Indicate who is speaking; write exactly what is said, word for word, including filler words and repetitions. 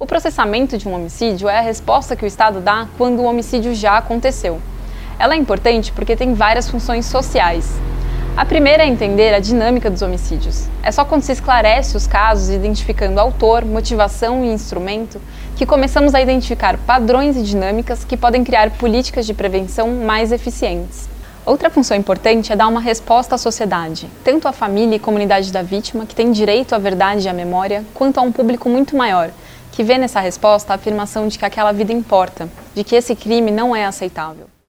Speaker 1: O processamento de um homicídio é a resposta que o Estado dá quando o homicídio já aconteceu. Ela é importante porque tem várias funções sociais. A primeira é entender a dinâmica dos homicídios. É só quando se esclarece os casos, identificando autor, motivação e instrumento, que começamos a identificar padrões e dinâmicas que podem criar políticas de prevenção mais eficientes. Outra função importante é dar uma resposta à sociedade, tanto à família e comunidade da vítima, que tem direito à verdade e à memória, quanto a um público muito maior, que vê nessa resposta a afirmação de que aquela vida importa, de que esse crime não é aceitável.